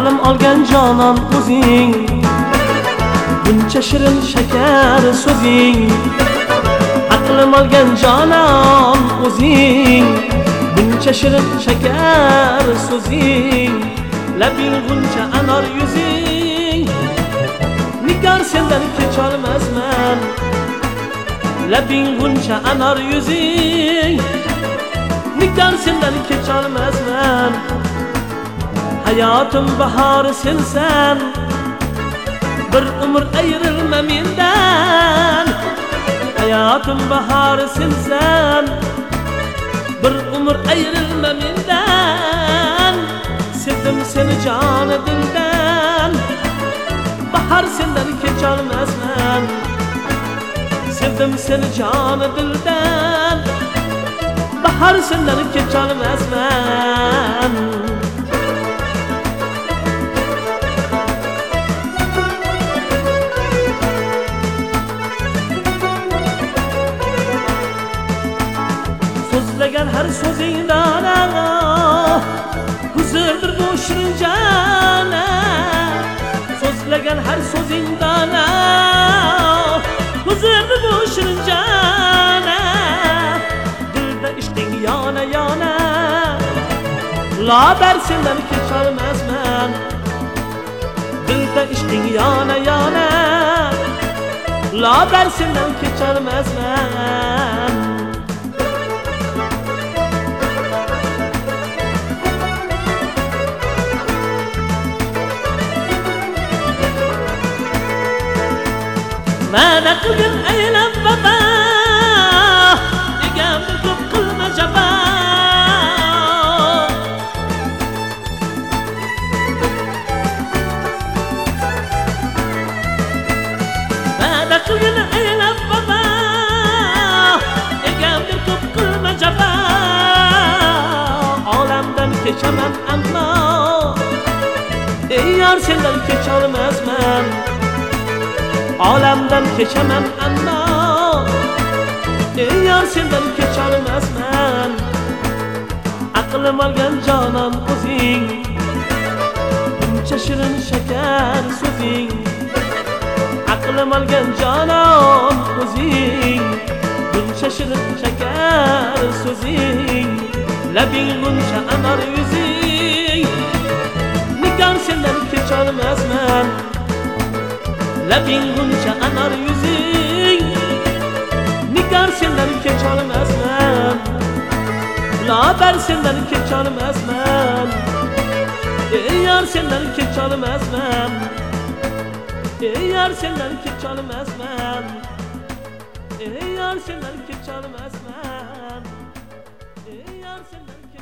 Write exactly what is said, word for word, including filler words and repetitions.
aqlim olgan jonon o'zing, buncha shirin shakar so'zing. Aqlim olgan jonon o'zing, buncha shirin shakar so'zing. Labing g'uncha anor yuzing, nikor sendan kecholmasman. Labing g'uncha anor yuzing, nikor sendan kecholmasman. Hayotim bahori sensan, bir umr ayrilma mendan. Hayotim bahori sensan, bir umr ayrilma mendan. Sevdim seni joni dildan, bahar sendan kecholmasman. Sevdim seni joni dildan, bahar sendan kecholmasman. So'zlagan har so'zingdan huzurdir bu shirin jana. So'zlagan har so'zingdan huzurdir bu shirin jana. Dilda ishqing yona yona, labar sendan kecholmasman. Dilda ishqing yona yona, labar sendan kecholmasman. Mana qilgin aylab baba, egamni ko'p qilma jaba. Mana qilgin aylab baba, egamni ko'p qilma jaba. Olamdan kechaman ammo, ey yor sendan kecholmasman. Olamdan kechaman ammo, ey yor sendan kecholmasman. Aqlim olgan jonon o'zing, buncha shirin shakar so'zing. Aqlim olgan jonon o'zing, buncha shirin shakar so'zing. Labing g'uncha anor yuzing, nikor sendan kecholmasman. Labing g'uncha anor yuzing, nikor sendan kecholmasman. Labar sendan kecholmasman. Ey yor sendan kecholmasman. Ey yor sendan kecholmasman. Ey yor sendan kecholmasman. Ey yor sendan